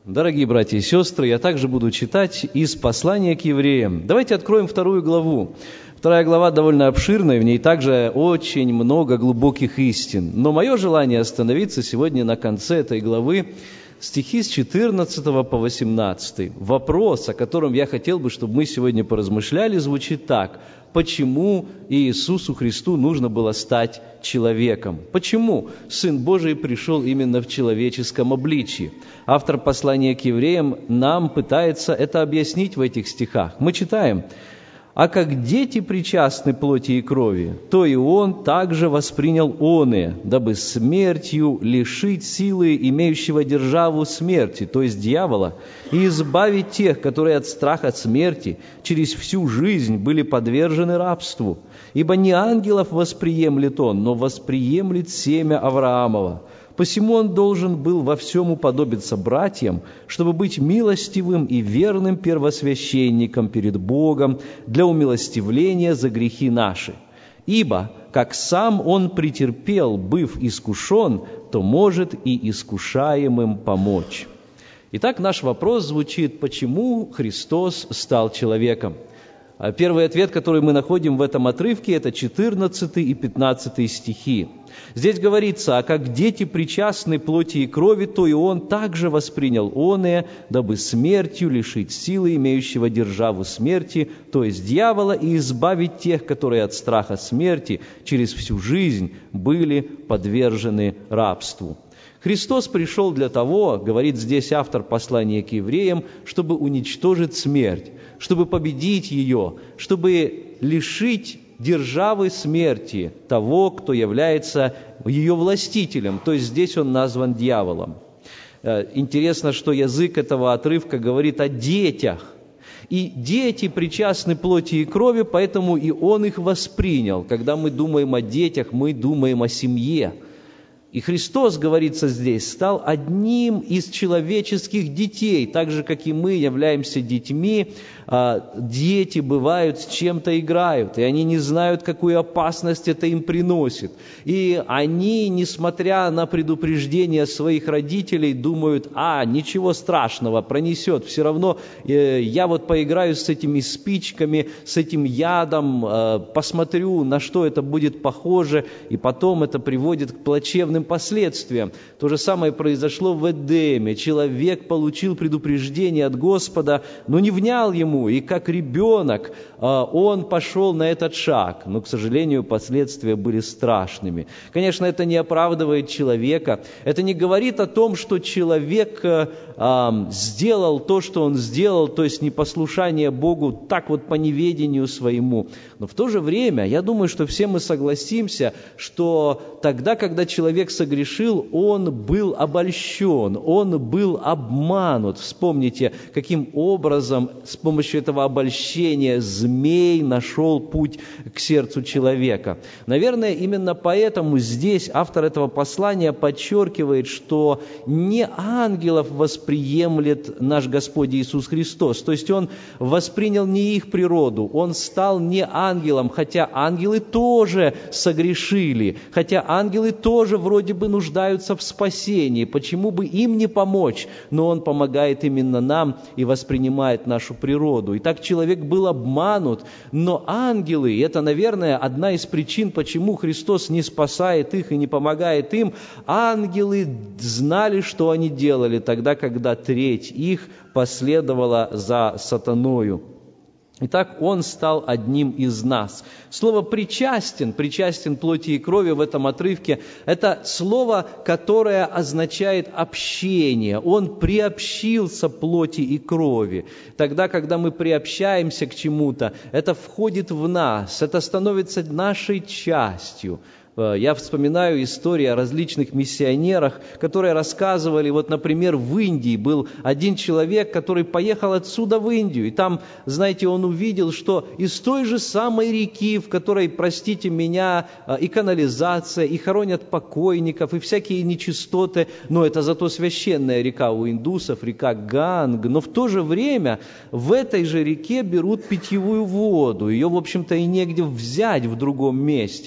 Дорогие братья и сестры, я также буду читать из послания к евреям. Давайте откроем 2 главу. 2 глава довольно обширная, в ней также очень много глубоких истин. Но мое желание остановиться сегодня на конце этой главы, стихи с 14 по 18. Вопрос, о котором я хотел бы, чтобы мы сегодня поразмышляли, звучит так. Почему Иисусу Христу нужно было стать человеком? Почему Сын Божий пришел именно в человеческом обличии? Автор послания к евреям нам пытается это объяснить в этих стихах. Мы читаем: «А как дети причастны плоти и крови, то и Он также воспринял оные, дабы смертью лишить силы имеющего державу смерти, то есть дьявола, и избавить тех, которые от страха смерти через всю жизнь были подвержены рабству. Ибо не ангелов восприемлет Он, но восприемлет семя Авраамова. Посему Он должен был во всем уподобиться братьям, чтобы быть милостивым и верным первосвященником перед Богом для умилостивления за грехи наши. Ибо, как сам Он претерпел, быв искушен, то может и искушаемым помочь». Итак, наш вопрос звучит: почему Христос стал человеком? Первый ответ, который мы находим в этом отрывке, это 14 и 15 стихи. Здесь говорится: «А как дети причастны плоти и крови, то и Он также воспринял оные, дабы смертью лишить силы имеющего державу смерти, то есть дьявола, и избавить тех, которые от страха смерти через всю жизнь были подвержены рабству». Христос пришел для того, говорит здесь автор послания к евреям, чтобы уничтожить смерть, чтобы победить ее, чтобы лишить державы смерти того, кто является ее властителем, то есть здесь он назван дьяволом. Интересно, что язык этого отрывка говорит о детях. И дети причастны плоти и крови, поэтому и он их воспринял. Когда мы думаем о детях, мы думаем о семье. И Христос, говорится здесь, стал одним из человеческих детей, так же, как и мы являемся детьми. Дети бывают с чем-то играют, и они не знают, какую опасность это им приносит. И они, несмотря на предупреждения своих родителей, думают: ничего страшного, пронесет, все равно я вот поиграю с этими спичками, с этим ядом, посмотрю, на что это будет похоже, и потом это приводит к плачевным последствиям. То же самое произошло в Эдеме. Человек получил предупреждение от Господа, но не внял ему, и как ребенок он пошел на этот шаг. Но, к сожалению, последствия были страшными. Конечно, это не оправдывает человека. Это не говорит о том, что человек сделал то, что он сделал, то есть непослушание Богу так вот по неведению своему. Но в то же время, я думаю, что все мы согласимся, что тогда, когда человек согрешил, он был обольщен, он был обманут. Вспомните, каким образом с помощью этого обольщения змей нашел путь к сердцу человека. Наверное, именно поэтому здесь автор этого послания подчеркивает, что не ангелов восприемлет наш Господь Иисус Христос. То есть Он воспринял не их природу, Он стал не ангелом, хотя ангелы тоже согрешили, хотя ангелы тоже вроде бы нуждаются в спасении. Почему бы им не помочь? Но Он помогает именно нам и воспринимает нашу природу. И так человек был обманут, но ангелы, и это, наверное, одна из причин, почему Христос не спасает их и не помогает им, ангелы знали, что они делали тогда, когда треть их последовала за сатаною. Итак, Он стал одним из нас. Слово «причастен», «причастен плоти и крови» в этом отрывке – это слово, которое означает общение. Он приобщился плоти и крови. Тогда, когда мы приобщаемся к чему-то, это входит в нас, это становится нашей частью. Я вспоминаю истории о различных миссионерах, которые рассказывали, вот, например, в Индии был один человек, который поехал отсюда в Индию, и там, знаете, он увидел, что из той же самой реки, в которой, простите меня, и канализация, и хоронят покойников, и всякие нечистоты, но это зато священная река у индусов, река Ганг, но в то же время в этой же реке берут питьевую воду, ее, в общем-то, и негде взять в другом месте.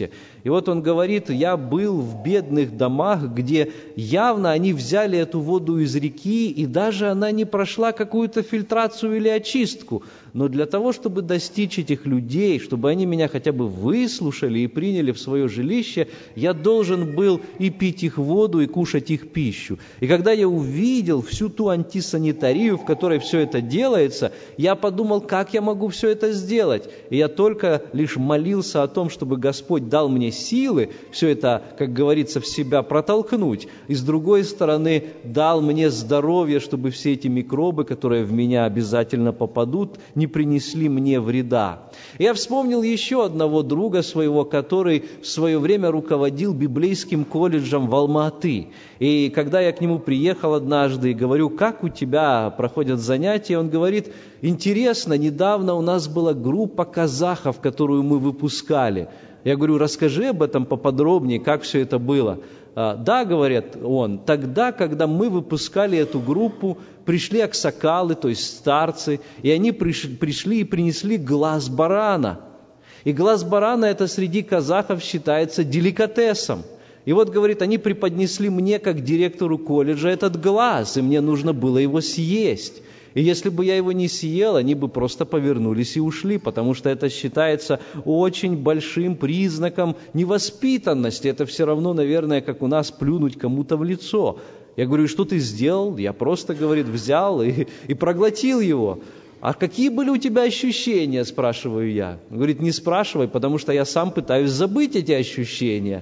И вот он говорит, я был в бедных домах, где явно они взяли эту воду из реки, и даже она не прошла какую-то фильтрацию или очистку. Но для того, чтобы достичь этих людей, чтобы они меня хотя бы выслушали и приняли в свое жилище, я должен был и пить их воду, и кушать их пищу. И когда я увидел всю ту антисанитарию, в которой все это делается, я подумал, как я могу все это сделать. И я только лишь молился о том, чтобы Господь дал мне силы все это, как говорится, в себя протолкнуть. И с другой стороны, дал мне здоровье, чтобы все эти микробы, которые в меня обязательно попадут, не принесли мне вреда. Я вспомнил еще одного друга своего, который в свое время руководил библейским колледжем в Алма-Аты. И когда я к нему приехал однажды и говорю, как у тебя проходят занятия, он говорит, интересно, недавно у нас была группа казахов, которую мы выпускали. Я говорю, расскажи об этом поподробнее, как все это было. Да, говорит он, тогда, когда мы выпускали эту группу, пришли аксакалы, то есть старцы, и они пришли и принесли глаз барана. И глаз барана это среди казахов считается деликатесом. И вот, говорит, они преподнесли мне, как директору колледжа, этот глаз, и мне нужно было его съесть. И если бы я его не съел, они бы просто повернулись и ушли, потому что это считается очень большим признаком невоспитанности. Это все равно, наверное, как у нас плюнуть кому-то в лицо. Я говорю, что ты сделал? Я просто, говорит, взял и проглотил его. А какие были у тебя ощущения, спрашиваю я. Он говорит, не спрашивай, потому что я сам пытаюсь забыть эти ощущения.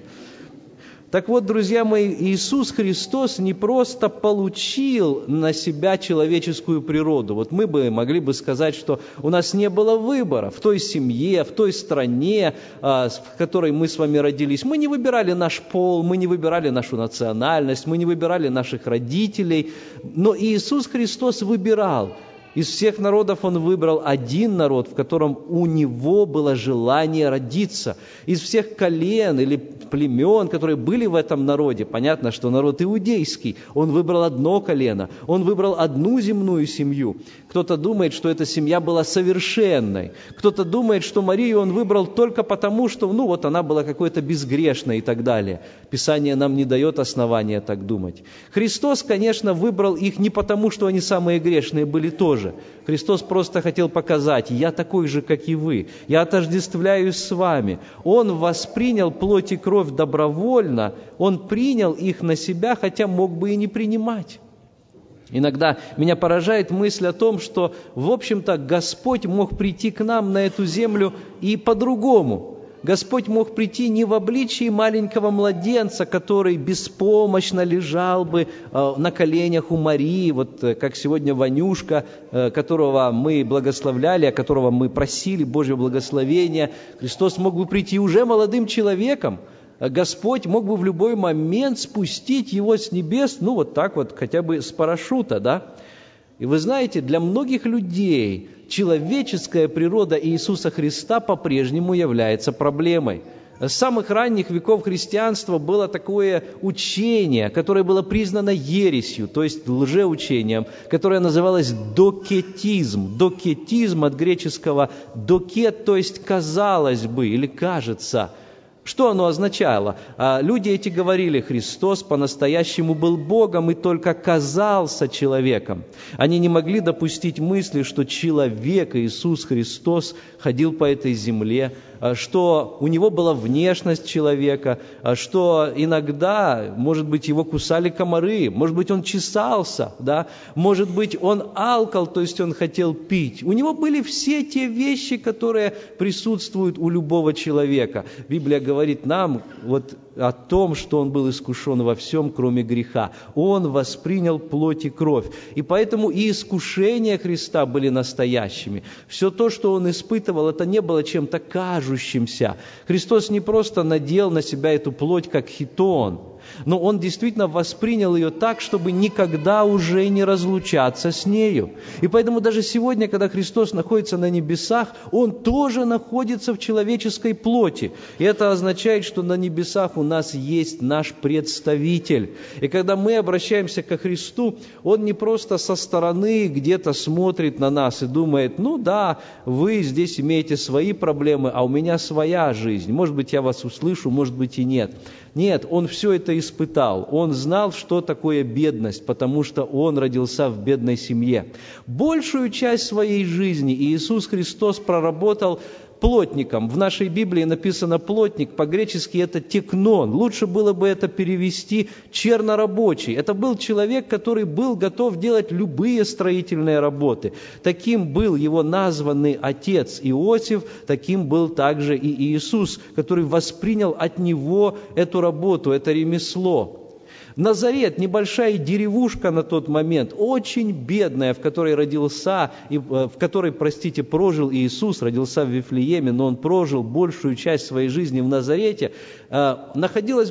Так вот, друзья мои, Иисус Христос не просто получил на себя человеческую природу. Вот мы бы могли бы сказать, что у нас не было выбора в той семье, в той стране, в которой мы с вами родились. Мы не выбирали наш пол, мы не выбирали нашу национальность, мы не выбирали наших родителей. Но Иисус Христос выбирал. Из всех народов Он выбрал один народ, в котором у Него было желание родиться. Из всех колен или племен, которые были в этом народе, понятно, что народ иудейский, Он выбрал одно колено, Он выбрал одну земную семью. Кто-то думает, что эта семья была совершенной. Кто-то думает, что Марию Он выбрал только потому, что, она была какой-то безгрешной и так далее. Писание нам не дает основания так думать. Христос, конечно, выбрал их не потому, что они самые грешные были тоже. Христос просто хотел показать, я такой же, как и вы, я отождествляюсь с вами. Он воспринял плоть и кровь добровольно, Он принял их на себя, хотя мог бы и не принимать. Иногда меня поражает мысль о том, что, в общем-то, Господь мог прийти к нам на эту землю и по-другому. Господь мог прийти не в обличии маленького младенца, который беспомощно лежал бы на коленях у Марии, вот как сегодня Ванюшка, которого мы благословляли, о которого мы просили Божьего благословения. Христос мог бы прийти уже молодым человеком. Господь мог бы в любой момент спустить его с небес, хотя бы с парашюта, да? И вы знаете, для многих людей человеческая природа Иисуса Христа по-прежнему является проблемой. С самых ранних веков христианства было такое учение, которое было признано ересью, то есть лжеучением, которое называлось докетизм. Докетизм от греческого докет, то есть казалось бы или кажется. Что оно означало? Люди эти говорили, Христос по-настоящему был Богом и только казался человеком. Они не могли допустить мысли, что человек, Иисус Христос, ходил по этой земле, что у Него была внешность человека, что иногда, может быть, Его кусали комары, может быть, Он чесался, да? Может быть, Он алкал, то есть Он хотел пить. У Него были все те вещи, которые присутствуют у любого человека. Библия говорит нам о том, что Он был искушен во всем, кроме греха. Он воспринял плоть и кровь. И поэтому и искушения Христа были настоящими. Все то, что Он испытывал, это не было чем-то кажущимся. Христос не просто надел на себя эту плоть, как хитон. но он действительно воспринял ее так, чтобы никогда уже не разлучаться с нею. И поэтому даже сегодня, когда Христос находится на небесах, Он тоже находится в человеческой плоти. И это означает, что на небесах у нас есть наш представитель. И когда мы обращаемся ко Христу, Он не просто со стороны где-то смотрит на нас и думает: ну да, вы здесь имеете свои проблемы, а у меня своя жизнь. Может быть, я вас услышу, может быть и нет. Нет, Он все это испытал. Он знал, что такое бедность, потому что Он родился в бедной семье. Большую часть своей жизни Иисус Христос проработал плотником. В нашей Библии написано плотник, по-гречески это текнон. Лучше было бы это перевести чернорабочий. Это был человек, который был готов делать любые строительные работы. Таким был его названный отец Иосиф, таким был также и Иисус, который воспринял от него эту работу, это ремесло. Назарет, небольшая деревушка на тот момент, очень бедная, в которой родился, в которой, прожил Иисус, родился в Вифлееме, но Он прожил большую часть своей жизни в Назарете, находилась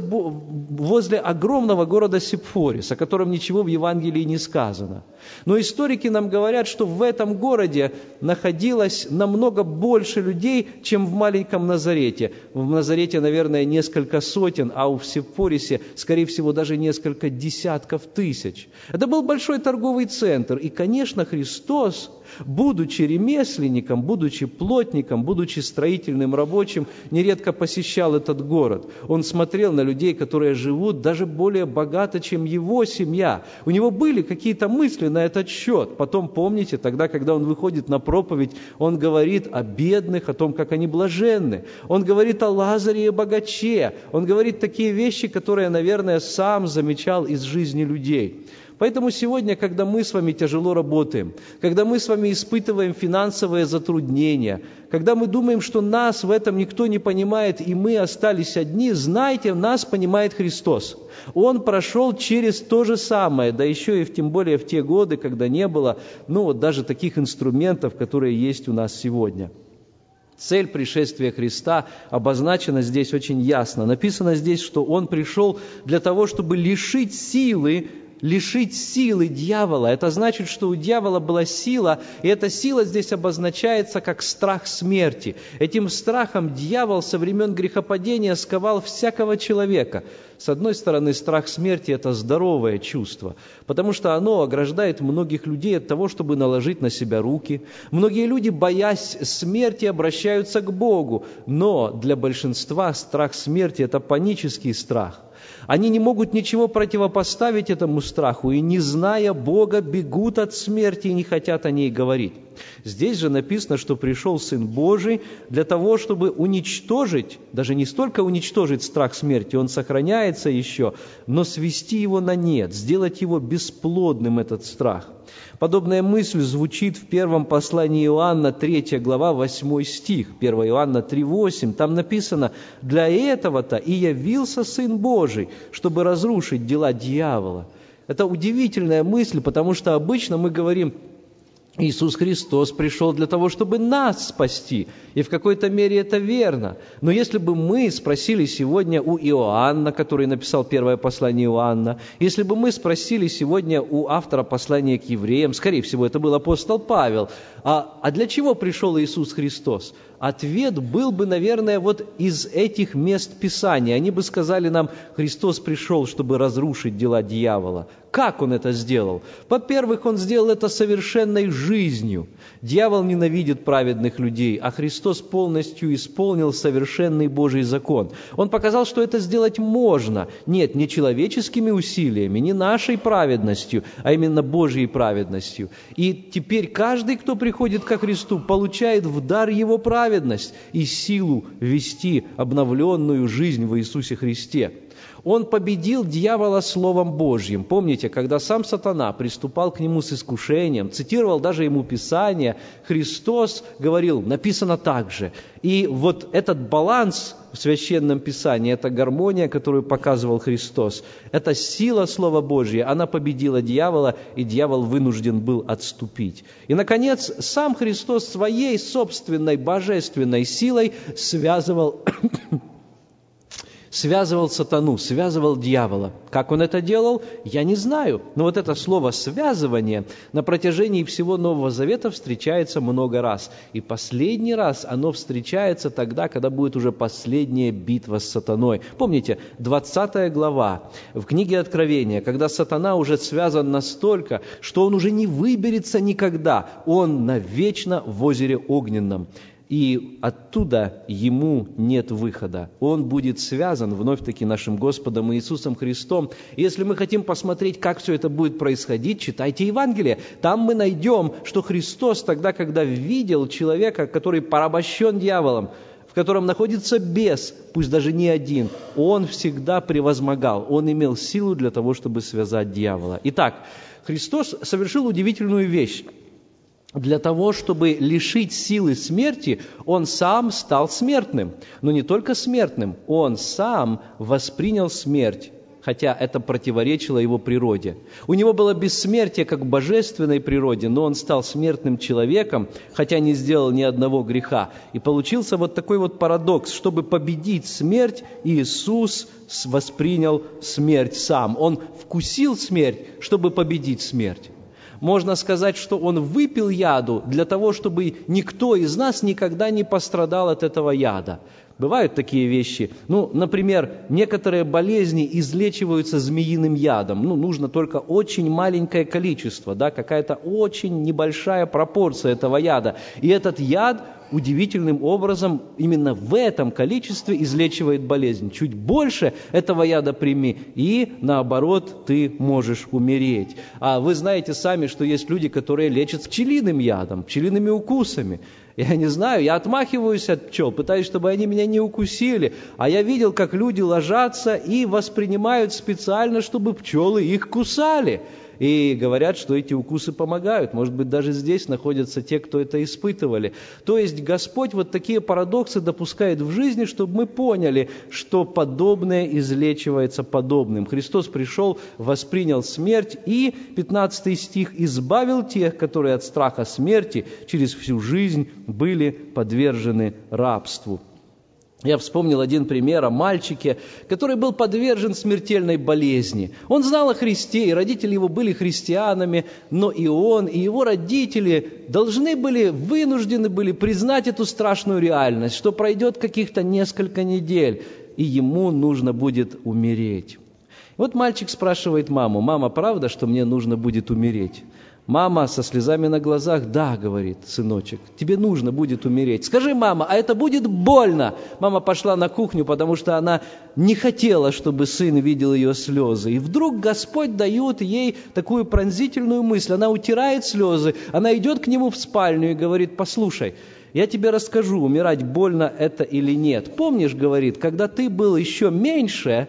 возле огромного города Сепфорис, о котором ничего в Евангелии не сказано. Но историки нам говорят, что в этом городе находилось намного больше людей, чем в маленьком Назарете. В Назарете, наверное, несколько сотен, а в Сепфорисе, скорее всего, даже несколько десятков тысяч. Это был большой торговый центр. И, конечно, Христос, будучи ремесленником, будучи плотником, будучи строительным рабочим, нередко посещал этот город. Он смотрел на людей, которые живут даже более богато, чем его семья. У него были какие-то мысли на этот счет. Потом, помните, тогда, когда он выходит на проповедь, он говорит о бедных, о том, как они блаженны. Он говорит о Лазаре и богаче. Он говорит такие вещи, которые, наверное, сам замечал из жизни людей. Поэтому сегодня, когда мы с вами тяжело работаем, когда мы с вами испытываем финансовые затруднения, когда мы думаем, что нас в этом никто не понимает, и мы остались одни, знайте, нас понимает Христос. Он прошел через то же самое, да еще и тем более в те годы, когда не было, даже таких инструментов, которые есть у нас сегодня. Цель пришествия Христа обозначена здесь очень ясно. Написано здесь, что Он пришел для того, чтобы лишить силы дьявола. Это значит, что у дьявола была сила, и эта сила здесь обозначается как страх смерти. Этим страхом дьявол со времен грехопадения сковал всякого человека. С одной стороны, страх смерти – это здоровое чувство, потому что оно ограждает многих людей от того, чтобы наложить на себя руки. Многие люди, боясь смерти, обращаются к Богу, но для большинства страх смерти – это панический страх. Они не могут ничего противопоставить этому страху, и, не зная Бога, бегут от смерти и не хотят о ней говорить. Здесь же написано, что пришел Сын Божий для того, чтобы уничтожить, даже не столько уничтожить страх смерти, он сохраняется еще, но свести его на нет, сделать его бесплодным, этот страх. Подобная мысль звучит в первом послании Иоанна, 3 глава, 8 стих, 1 Иоанна 3:8. Там написано: «Для этого-то и явился Сын Божий, чтобы разрушить дела дьявола». Это удивительная мысль, потому что обычно мы говорим: Иисус Христос пришел для того, чтобы нас спасти. И в какой-то мере это верно. Но если бы мы спросили сегодня у Иоанна, который написал первое послание Иоанна, если бы мы спросили сегодня у автора послания к евреям, скорее всего, это был апостол Павел, а для чего пришел Иисус Христос? Ответ был бы, наверное, вот из этих мест Писания. Они бы сказали нам: Христос пришел, чтобы разрушить дела дьявола. Как Он это сделал? Во-первых, Он сделал это совершенной жизнью. Дьявол ненавидит праведных людей, а Христос полностью исполнил совершенный Божий закон. Он показал, что это сделать можно. Нет, не человеческими усилиями, не нашей праведностью, а именно Божьей праведностью. И теперь каждый, кто приходит ко Христу, получает в дар Его праведность и силу вести обновленную жизнь в Иисусе Христе. Он победил дьявола Словом Божьим. Помните, когда сам сатана приступал к нему с искушением, цитировал даже ему Писание, Христос говорил: написано так же. И вот этот баланс в Священном Писании, эта гармония, которую показывал Христос, эта сила Слова Божьего, она победила дьявола, и дьявол вынужден был отступить. И, наконец, сам Христос своей собственной божественной силой связывал связывал сатану, связывал дьявола. Как он это делал, я не знаю. Но вот это слово «связывание» на протяжении всего Нового Завета встречается много раз. И последний раз оно встречается тогда, когда будет уже последняя битва с сатаной. Помните, 20 глава в книге Откровения, когда сатана уже связан настолько, что он уже не выберется никогда. Он навечно в озере огненном. И оттуда ему нет выхода. Он будет связан вновь-таки нашим Господом Иисусом Христом. И если мы хотим посмотреть, как все это будет происходить, читайте Евангелие. Там мы найдем, что Христос тогда, когда видел человека, который порабощен дьяволом, в котором находится бес, пусть даже не один, он всегда превозмогал. Он имел силу для того, чтобы связать дьявола. Итак, Христос совершил удивительную вещь. Для того, чтобы лишить силы смерти, Он сам стал смертным. Но не только смертным, Он сам воспринял смерть, хотя это противоречило Его природе. У Него было бессмертие, как в божественной природе, но Он стал смертным человеком, хотя не сделал ни одного греха. И получился вот такой вот парадокс. Чтобы победить смерть, Иисус воспринял смерть сам. Он вкусил смерть, чтобы победить смерть. Можно сказать, что Он выпил яду для того, чтобы никто из нас никогда не пострадал от этого яда. Бывают такие вещи. Например, некоторые болезни излечиваются змеиным ядом. Нужно только очень маленькое количество, какая-то очень небольшая пропорция этого яда. И этот яд удивительным образом именно в этом количестве излечивает болезнь. Чуть больше этого яда прими, и наоборот, ты можешь умереть. А вы знаете сами, что есть люди, которые лечат пчелиным ядом, пчелиными укусами. Я не знаю, я отмахиваюсь от пчел, пытаюсь, чтобы они меня не укусили. А я видел, как люди ложатся и воспринимают специально, чтобы пчелы их кусали. И говорят, что эти укусы помогают. Может быть, даже здесь находятся те, кто это испытывали. То есть Господь вот такие парадоксы допускает в жизни, чтобы мы поняли, что подобное излечивается подобным. Христос пришел, воспринял смерть и, 15 стих, избавил тех, которые от страха смерти через всю жизнь были подвержены рабству. Я вспомнил один пример о мальчике, который был подвержен смертельной болезни. Он знал о Христе, и родители его были христианами, но и он, и его родители вынуждены были признать эту страшную реальность, что пройдет каких-то несколько недель, и ему нужно будет умереть. Вот мальчик спрашивает маму: «Мама, правда, что мне нужно будет умереть?» Мама со слезами на глазах: «Да, — говорит, — сыночек, тебе нужно будет умереть. Скажи, мама, а это будет больно?» Мама пошла на кухню, потому что она не хотела, чтобы сын видел ее слезы. И вдруг Господь дает ей такую пронзительную мысль. Она утирает слезы, она идет к нему в спальню и говорит: «Послушай, я тебе расскажу, умирать больно это или нет. Помнишь, — говорит, — когда ты был еще меньше,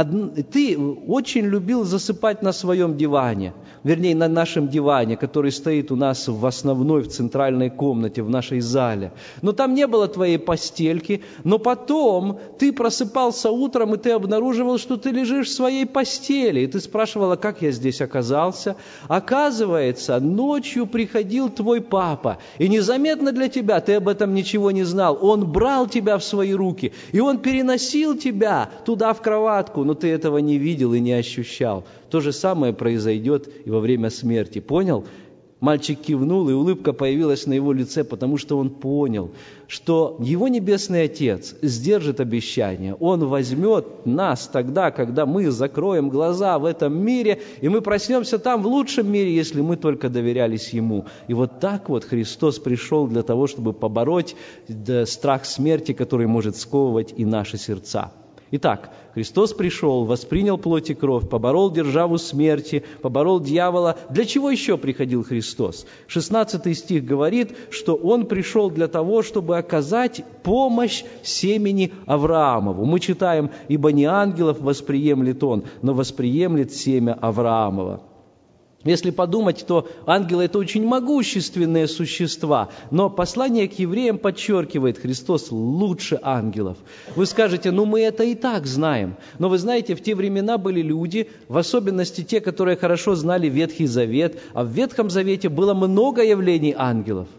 ты очень любил засыпать на своем диване, вернее, на нашем диване, который стоит у нас в основной, в центральной комнате, в нашей зале. Но там не было твоей постельки, но потом ты просыпался утром, и ты обнаруживал, что ты лежишь в своей постели, и ты спрашивала, как я здесь оказался. Оказывается, ночью приходил твой папа, и незаметно для тебя, ты об этом ничего не знал, он брал тебя в свои руки, и он переносил тебя туда, в кроватку, но ты этого не видел и не ощущал. То же самое произойдет и во время смерти. Понял? Мальчик кивнул, и улыбка появилась на его лице, потому что он понял, что его Небесный Отец сдержит обещание. Он возьмет нас тогда, когда мы закроем глаза в этом мире, и мы проснемся там в лучшем мире, если мы только доверялись Ему. И вот так вот Христос пришел для того, чтобы побороть страх смерти, который может сковывать и наши сердца. Итак, Христос пришел, воспринял плоть и кровь, поборол державу смерти, поборол дьявола. Для чего еще приходил Христос? 16 стих говорит, что Он пришел для того, чтобы оказать помощь семени Авраамову. Мы читаем: «Ибо не ангелов восприемлет Он, но восприемлет семя Авраамова». Если подумать, то ангелы – это очень могущественные существа, но послание к евреям подчеркивает: Христос лучше ангелов. Вы скажете: мы это и так знаем. Но вы знаете, в те времена были люди, в особенности те, которые хорошо знали Ветхий Завет, а в Ветхом Завете было много явлений ангелов.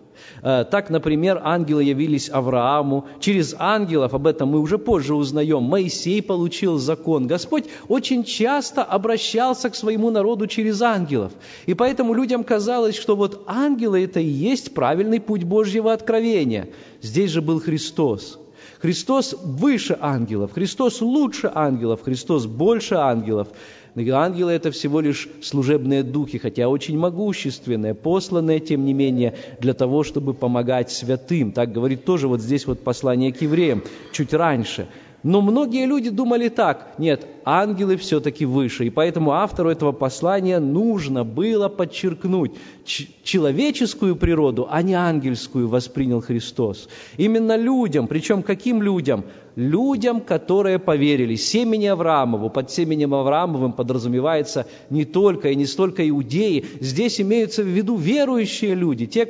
Так, например, ангелы явились Аврааму. Через ангелов, об этом мы уже позже узнаем, Моисей получил закон. Господь очень часто обращался к своему народу через ангелов. И поэтому людям казалось, что вот ангелы – это и есть правильный путь Божьего откровения. Здесь же был Христос. Христос выше ангелов, Христос лучше ангелов, Христос больше ангелов. Ангелы – это всего лишь служебные духи, хотя очень могущественные, посланные, тем не менее, для того, чтобы помогать святым. Так говорит тоже вот здесь вот послание к евреям, чуть раньше. Но многие люди думали так: нет, ангелы все-таки выше. И поэтому автору этого послания нужно было подчеркнуть: человеческую природу, а не ангельскую, воспринял Христос. Именно людям, причем каким людям? Людям, которые поверили, семени Авраамову. Под семенем Авраамовым подразумевается не только и не столько иудеи. Здесь имеются в виду верующие люди, те,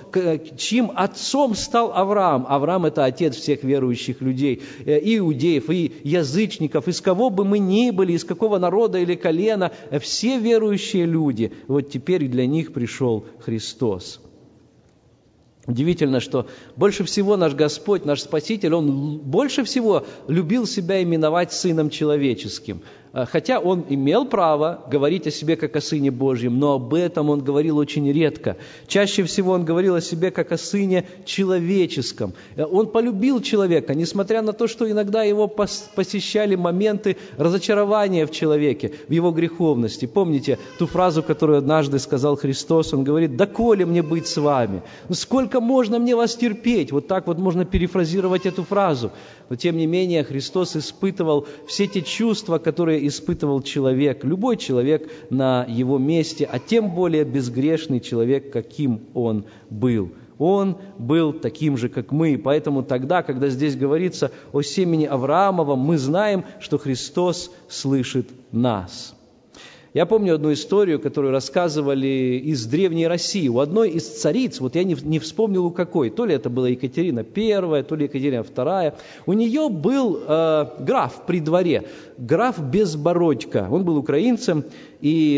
чьим отцом стал Авраам. Авраам – это отец всех верующих людей, и иудеев, и язычников, из кого бы мы ни были, из какого народа или колена, все верующие люди. Вот теперь для них пришел Христос. Удивительно, что больше всего наш Господь, наш Спаситель, Он больше всего любил себя именовать Сыном Человеческим. Хотя Он имел право говорить о себе как о Сыне Божьем, но об этом Он говорил очень редко. Чаще всего Он говорил о себе как о Сыне Человеческом. Он полюбил человека, несмотря на то, что иногда Его посещали моменты разочарования в человеке, в его греховности. Помните ту фразу, которую однажды сказал Христос? Он говорит: «Доколе мне быть с вами? Сколько можно мне вас терпеть?» Вот так вот можно перефразировать эту фразу. Но тем не менее Христос испытывал все те чувства, которые испытывал человек, любой человек на его месте, а тем более безгрешный человек, каким он был. Он был таким же, как мы. Поэтому тогда, когда здесь говорится о семени Авраамовом, мы знаем, что Христос слышит нас. Я помню одну историю, которую рассказывали из Древней России. У одной из цариц, вот я не вспомнил у какой, то ли это была Екатерина I, то ли Екатерина II, у нее был граф при дворе, граф Безбородько. Он был украинцем и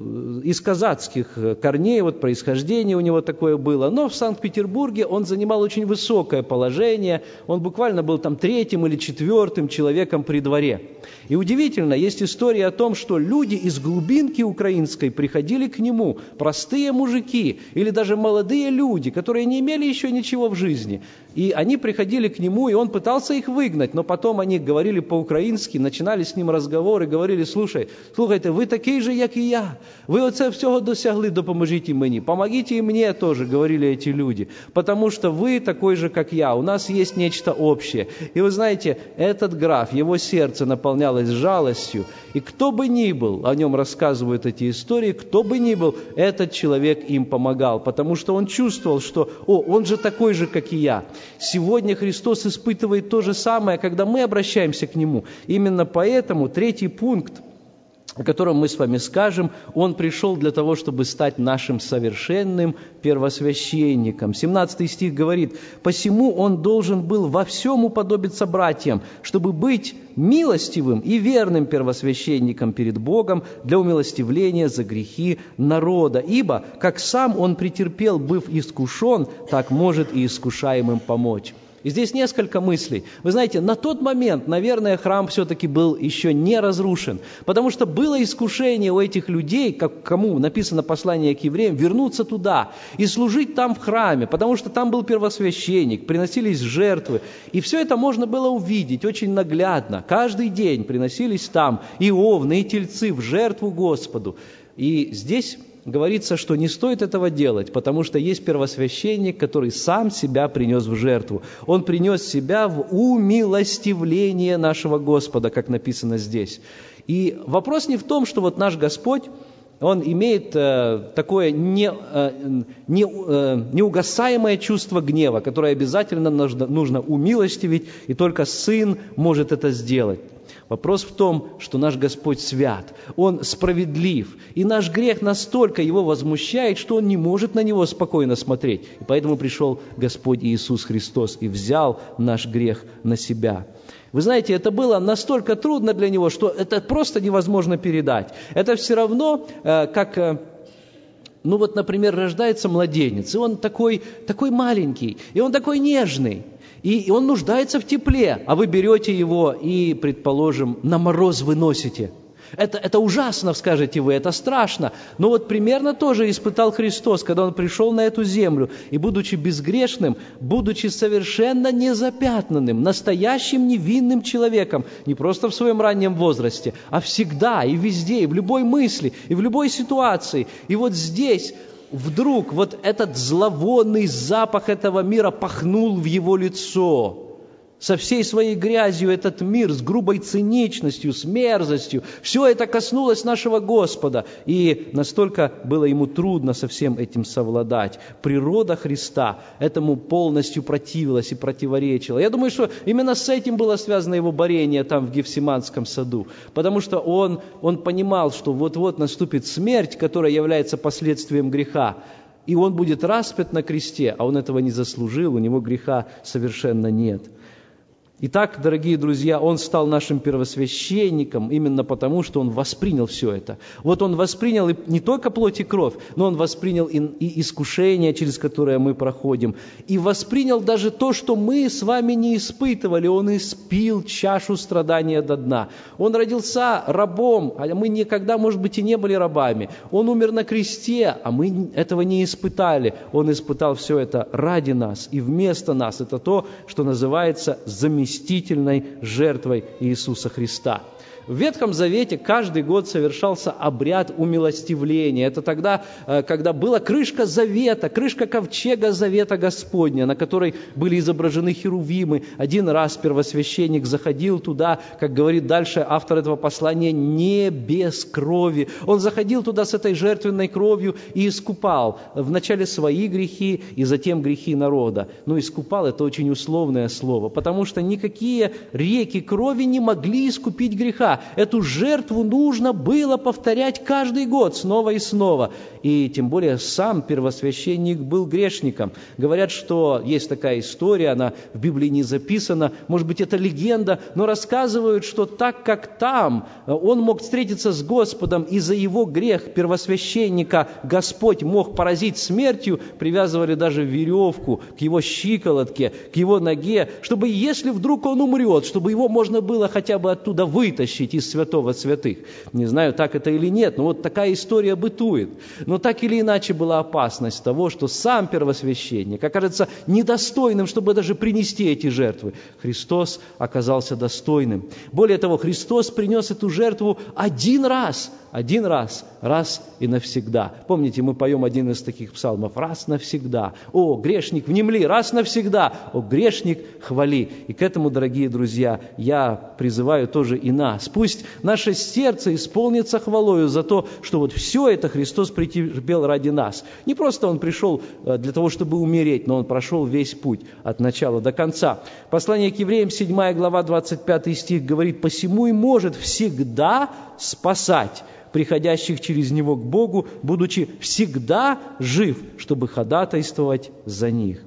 из казацких корней, вот происхождение у него такое было. Но в Санкт-Петербурге он занимал очень высокое положение, он буквально был там 3-м или 4-м человеком при дворе. И удивительно, есть история о том, что люди из глубинки украинской приходили к нему, простые мужики или даже молодые люди, которые не имели еще ничего в жизни. И они приходили к нему, и он пытался их выгнать, но потом они говорили по-украински, начинали с ним разговоры, говорили: слухайте, ви такий же, як і я, ви оце всього досягли, допоможіть мені, помогите и мне тоже, говорили эти люди, потому что вы такой же, как я, у нас есть нечто общее. И вы знаете, этот граф, его сердце наполнялось жалостью, и кто бы ни был, о нем рассказывают эти истории, кто бы ни был, этот человек им помогал, потому что он чувствовал, что он же такой же, как и я. Сегодня Христос испытывает то же самое, когда мы обращаемся к Нему. Именно поэтому 3-й пункт, о котором мы с вами скажем, Он пришел для того, чтобы стать нашим совершенным первосвященником. 17 стих говорит: «Посему Он должен был во всем уподобиться братьям, чтобы быть милостивым и верным первосвященником перед Богом для умилостивления за грехи народа. Ибо, как сам Он претерпел, быв искушен, так может и искушаемым помочь». И здесь несколько мыслей. Вы знаете, на тот момент, наверное, храм все-таки был еще не разрушен, потому что было искушение у этих людей, кому написано послание к евреям, вернуться туда и служить там в храме, потому что там был первосвященник, приносились жертвы. И все это можно было увидеть очень наглядно. Каждый день приносились там и овны, и тельцы в жертву Господу. И здесь говорится, что не стоит этого делать, потому что есть первосвященник, который сам себя принес в жертву. Он принес себя в умилостивление нашего Господа, как написано здесь. И вопрос не в том, что вот наш Господь, Он имеет такое неугасаемое чувство гнева, которое обязательно нужно умилостивить, и только Сын может это сделать. Вопрос в том, что наш Господь свят, Он справедлив, и наш грех настолько Его возмущает, что Он не может на него спокойно смотреть. И поэтому пришел Господь Иисус Христос и взял наш грех на себя. Вы знаете, это было настолько трудно для Него, что это просто невозможно передать. Это все равно, как ну вот, например, рождается младенец, и он такой маленький, и он такой нежный, и он нуждается в тепле, а вы берете его и, предположим, на мороз выносите. Это ужасно, скажете вы, это страшно. Но вот примерно тоже испытал Христос, когда Он пришел на эту землю, и, будучи безгрешным, будучи совершенно незапятнанным, настоящим невинным человеком, не просто в своем раннем возрасте, а всегда и везде, и в любой мысли, и в любой ситуации. И вот здесь вдруг вот этот зловонный запах этого мира пахнул в Его лицо. Со всей своей грязью этот мир, с грубой циничностью, с мерзостью, все это коснулось нашего Господа. И настолько было Ему трудно со всем этим совладать. Природа Христа этому полностью противилась и противоречила. Я думаю, что именно с этим было связано Его борение там в Гефсиманском саду. Потому что Он понимал, что вот-вот наступит смерть, которая является последствием греха. И Он будет распят на кресте, а Он этого не заслужил, у Него греха совершенно нет. Итак, дорогие друзья, Он стал нашим первосвященником именно потому, что Он воспринял все это. Вот Он воспринял не только плоть и кровь, но Он воспринял и искушение, через которое мы проходим, и воспринял даже то, что мы с вами не испытывали. Он испил чашу страдания до дна. Он родился рабом, а мы никогда, может быть, и не были рабами. Он умер на кресте, а мы этого не испытали. Он испытал все это ради нас и вместо нас. Это то, что называется заместительной жертвой Иисуса Христа. В Ветхом Завете каждый год совершался обряд умилостивления. Это тогда, когда была крышка завета, крышка ковчега завета Господня, на которой были изображены херувимы. Один раз первосвященник заходил туда, как говорит дальше автор этого послания, не без крови. Он заходил туда с этой жертвенной кровью и искупал вначале свои грехи и затем грехи народа. Но искупал — это очень условное слово, потому что никакие реки крови не могли искупить греха. Эту жертву нужно было повторять каждый год снова и снова. И тем более сам первосвященник был грешником. Говорят, что есть такая история, она в Библии не записана, может быть, это легенда, но рассказывают, что так как там он мог встретиться с Господом, и за его грех первосвященника Господь мог поразить смертью, привязывали даже веревку к его щиколотке, к его ноге, чтобы, если вдруг он умрет, чтобы его можно было хотя бы оттуда вытащить из святого святых. Не знаю, так это или нет, но вот такая история бытует. Но так или иначе была опасность того, что сам первосвященник окажется недостойным, чтобы даже принести эти жертвы. Христос оказался достойным. Более того, Христос принес эту жертву один раз и навсегда. Помните, мы поем один из таких псалмов: «Раз навсегда, о, грешник, внемли, раз навсегда, о, грешник, хвали». И к этому, дорогие друзья, я призываю тоже и нас. Пусть наше сердце исполнится хвалою за то, что вот все это Христос претерпел ради нас. Не просто Он пришел для того, чтобы умереть, но Он прошел весь путь от начала до конца. Послание к Евреям, 7 глава, 25 стих говорит: «Посему и может всегда спасать приходящих через Него к Богу, будучи всегда жив, чтобы ходатайствовать за них».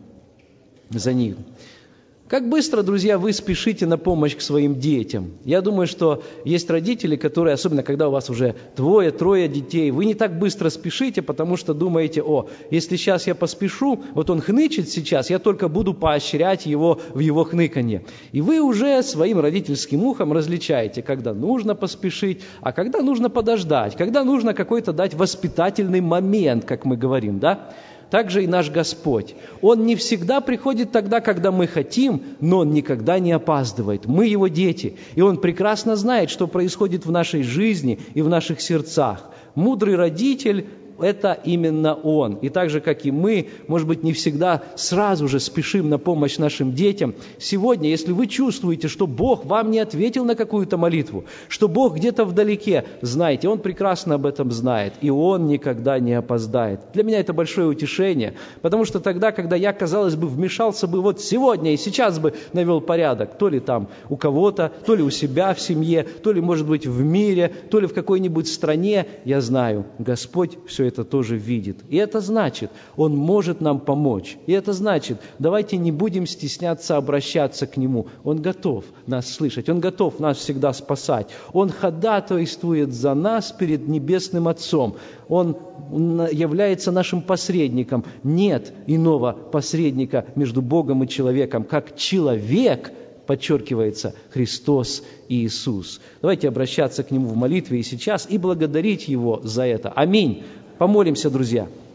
Как быстро, друзья, вы спешите на помощь к своим детям? Я думаю, что есть родители, которые, особенно когда у вас уже 2-3 детей, вы не так быстро спешите, потому что думаете: если сейчас я поспешу, вот он хнычет сейчас, я только буду поощрять его в его хныканье. И вы уже своим родительским ухом различаете, когда нужно поспешить, а когда нужно подождать, когда нужно какой-то дать воспитательный момент, как мы говорим, да? Так же и наш Господь. Он не всегда приходит тогда, когда мы хотим, но Он никогда не опаздывает. Мы Его дети, и Он прекрасно знает, что происходит в нашей жизни и в наших сердцах. Мудрый родитель — это именно Он. И так же, как и мы, может быть, не всегда сразу же спешим на помощь нашим детям. Сегодня, если вы чувствуете, что Бог вам не ответил на какую-то молитву, что Бог где-то вдалеке, знайте, Он прекрасно об этом знает, и Он никогда не опоздает. Для меня это большое утешение, потому что тогда, когда я, казалось бы, вмешался бы вот сегодня и сейчас бы навел порядок, то ли там у кого-то, то ли у себя в семье, то ли, может быть, в мире, то ли в какой-нибудь стране, я знаю, Господь все все это тоже видит. И это значит, Он может нам помочь. И это значит, давайте не будем стесняться обращаться к Нему. Он готов нас слышать, Он готов нас всегда спасать. Он ходатайствует за нас перед Небесным Отцом. Он является нашим посредником. Нет иного посредника между Богом и человеком, как человек, подчеркивается, Христос и Иисус. Давайте обращаться к Нему в молитве и сейчас и благодарить Его за это. Аминь. Помолимся, друзья.